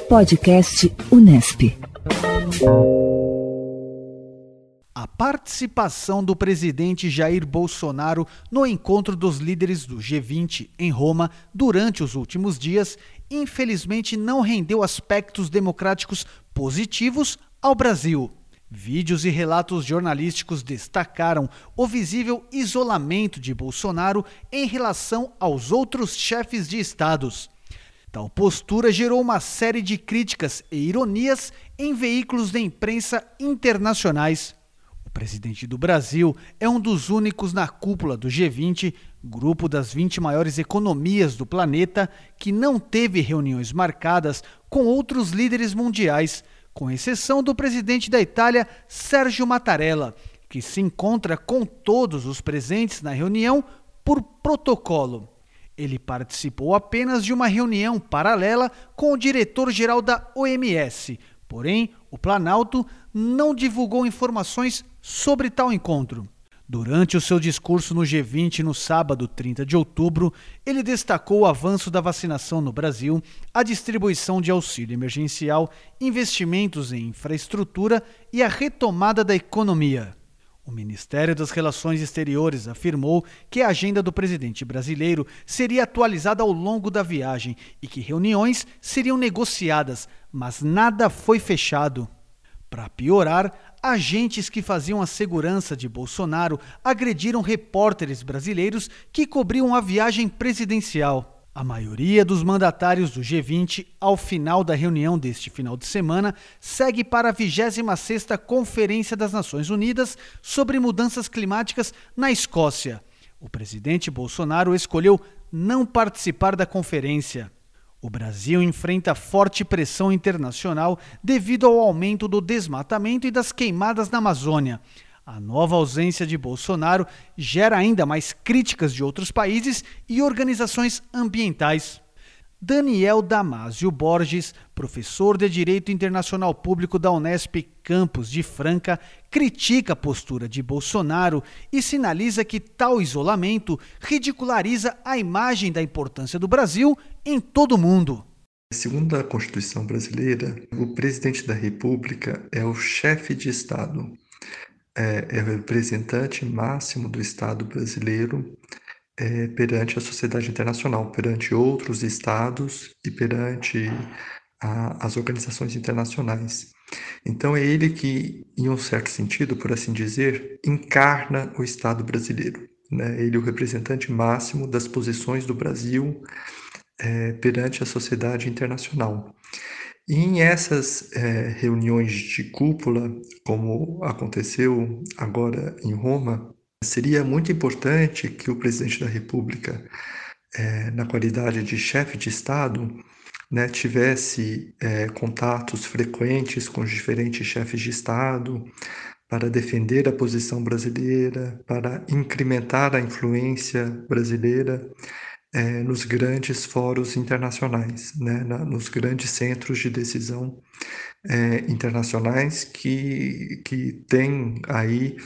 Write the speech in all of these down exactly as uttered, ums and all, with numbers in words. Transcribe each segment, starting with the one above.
Podcast Unesp. A participação do presidente Jair Bolsonaro no encontro dos líderes do G vinte em Roma durante os últimos dias, infelizmente não rendeu aspectos democráticos positivos ao Brasil. Vídeos e relatos jornalísticos destacaram o visível isolamento de Bolsonaro em relação aos outros chefes de estados. Tal postura gerou uma série de críticas e ironias em veículos de imprensa internacionais. O presidente do Brasil é um dos únicos na cúpula do G vinte, grupo das vinte maiores economias do planeta, que não teve reuniões marcadas com outros líderes mundiais, com exceção do presidente da Itália, Sérgio Mattarella, que se encontra com todos os presentes na reunião por protocolo. Ele participou apenas de uma reunião paralela com o diretor-geral da O M S, porém, o Planalto não divulgou informações sobre tal encontro. Durante o seu discurso no G vinte no sábado, trinta de outubro, ele destacou o avanço da vacinação no Brasil, a distribuição de auxílio emergencial, investimentos em infraestrutura e a retomada da economia. O Ministério das Relações Exteriores afirmou que a agenda do presidente brasileiro seria atualizada ao longo da viagem e que reuniões seriam negociadas, mas nada foi fechado. Para piorar, agentes que faziam a segurança de Bolsonaro agrediram repórteres brasileiros que cobriam a viagem presidencial. A maioria dos mandatários do G vinte, ao final da reunião deste final de semana, segue para a vigésima sexta Conferência das Nações Unidas sobre Mudanças Climáticas na Escócia. O presidente Bolsonaro escolheu não participar da conferência. O Brasil enfrenta forte pressão internacional devido ao aumento do desmatamento e das queimadas na Amazônia. A nova ausência de Bolsonaro gera ainda mais críticas de outros países e organizações ambientais. Daniel Damásio Borges, professor de Direito Internacional Público da Unesp Campus de Franca, critica a postura de Bolsonaro e sinaliza que tal isolamento ridiculariza a imagem da importância do Brasil em todo o mundo. Segundo a Constituição brasileira, o presidente da República é o chefe de Estado. É, é o representante máximo do Estado brasileiro é, perante a sociedade internacional, perante outros estados e perante a, as organizações internacionais. Então é ele que, em um certo sentido, por assim dizer, encarna o Estado brasileiro, né? Ele é o representante máximo das posições do Brasil é, perante a sociedade internacional. E em essas é, reuniões de cúpula, como aconteceu agora em Roma, seria muito importante que o presidente da República, é, na qualidade de chefe de Estado, né, tivesse é, contatos frequentes com os diferentes chefes de Estado para defender a posição brasileira, para incrementar a influência brasileira É, nos grandes fóruns internacionais, né, na, nos grandes centros de decisão é, internacionais que, que têm aí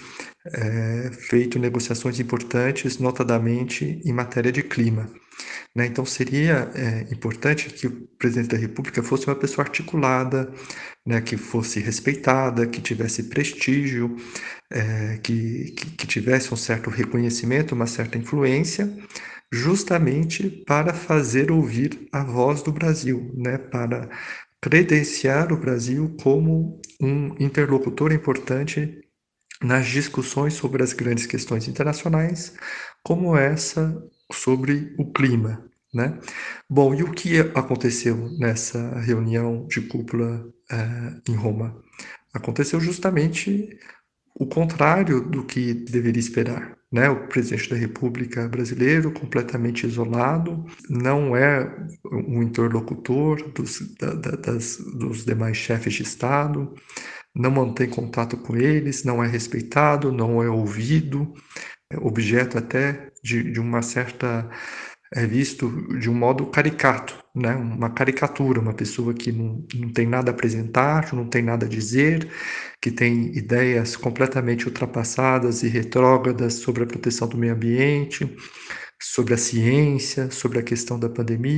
é, feito negociações importantes, notadamente em matéria de clima. Né? Então seria é, importante que o presidente da República fosse uma pessoa articulada, né, que fosse respeitada, que tivesse prestígio, é, que, que, que tivesse um certo reconhecimento, uma certa influência, justamente para fazer ouvir a voz do Brasil, né, para credenciar o Brasil como um interlocutor importante nas discussões sobre as grandes questões internacionais, como essa sobre o clima, né? Bom, e o que aconteceu nessa reunião de cúpula eh, em Roma? Aconteceu justamente o contrário do que deveria esperar, né? O presidente da República brasileiro, completamente isolado, não é um interlocutor dos, da, da, das, dos demais chefes de Estado, não mantém contato com eles, não é respeitado, não é ouvido, é objeto até de, de uma certa... é visto de um modo caricato, né? Uma caricatura, uma pessoa que não, não tem nada a apresentar, não tem nada a dizer, que tem ideias completamente ultrapassadas e retrógradas sobre a proteção do meio ambiente, sobre a ciência, sobre a questão da pandemia.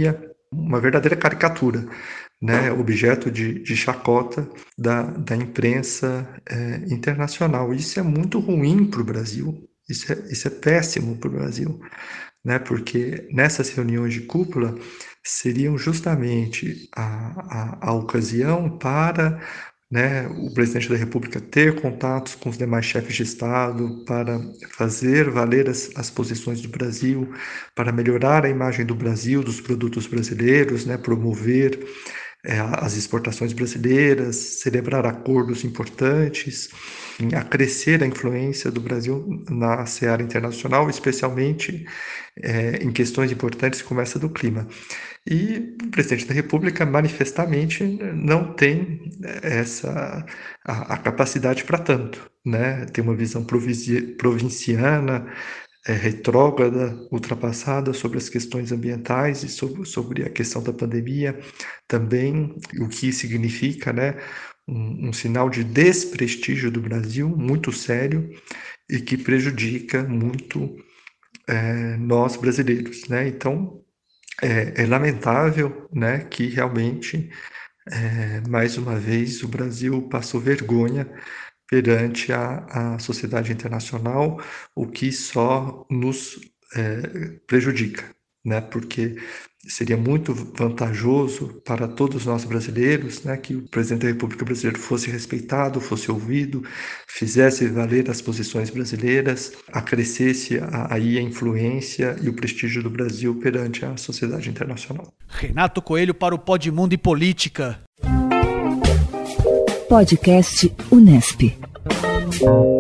uma verdadeira caricatura, né, objeto de, de chacota da, da imprensa é, internacional. Isso é muito ruim para o Brasil, isso é, isso é péssimo para o Brasil, né, porque nessas reuniões de cúpula seriam justamente a, a, a ocasião para, né, o presidente da República ter contatos com os demais chefes de Estado para fazer valer as, as posições do Brasil, para melhorar a imagem do Brasil, dos produtos brasileiros, né, promover é, as exportações brasileiras, celebrar acordos importantes, acrescer a influência do Brasil na seara internacional, especialmente é, em questões importantes como essa do clima. E o presidente da República manifestamente não tem essa a, a capacidade para tanto, né? Tem uma visão provinciana, é, retrógrada, ultrapassada sobre as questões ambientais e sobre, sobre a questão da pandemia, também o que significa, né, um, um sinal de desprestígio do Brasil muito sério e que prejudica muito é, nós brasileiros, né? Então é, é lamentável, né, que realmente é, mais uma vez o Brasil passou vergonha perante a, a sociedade internacional, o que só nos é, prejudica, né? Porque seria muito vantajoso para todos nós brasileiros, né, que o presidente da República Brasileira fosse respeitado, fosse ouvido, fizesse valer as posições brasileiras, acrescesse a, aí a influência e o prestígio do Brasil perante a sociedade internacional. Renato Coelho para o Podmundo e Política. Podcast Unesp.